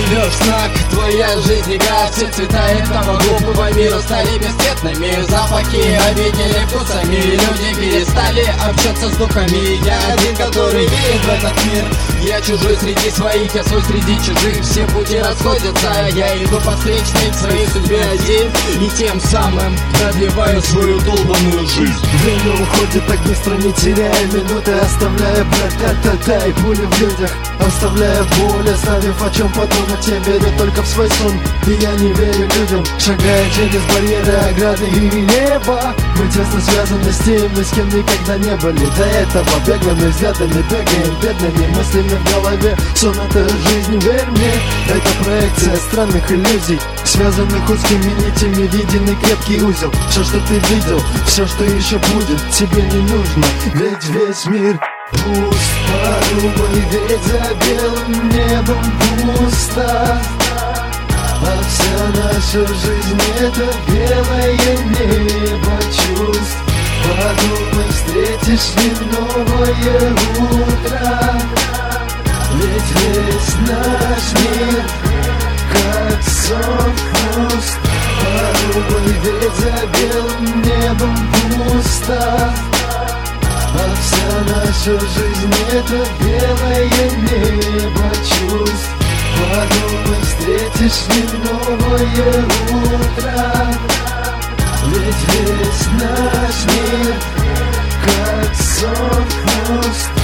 живешь в снах, твоя жизнь игра. Все цвета этого глупого мира стали бесцветными. Запахи обидели вкусами, люди перестали общаться с духами. Я один, который верит в этот мир. Я чужой среди своих, я свой среди чужих. Все пути расходятся, я иду по встречной к своей судьбе один. И тем самым продлеваю свою долбанную жизнь. Время уходит так быстро, не теряя минуты, оставляя братья и пули в людях, оставляя боль, оставив о чем подумать. Я верю только в свой сон, и я не верю людям. Шагая через барьеры, ограды и небо, мы тесно связаны с теми, с кем никогда не были. До этого беглыми взглядами бегаем, бедными мыслями в голове. Сон — это жизнь, верь мне. Это проекция странных иллюзий, связанных узкими нитями в единый крепкий узел. Все, что ты видел, все, что еще будет, тебе не нужно, ведь весь мир пуст. Подумай, ведь за белым небом пусто, а вся наша жизнь — это белое небо чувств. Подумай, встретишь ли новое утро, ведь весь наш мир как сон пуст. Подумай, ведь за белым небом пусто, а вся наша жизнь — это белое небо чувств. Подумай, встретишь ли новое утро, ведь весь наш мир как сон пуст.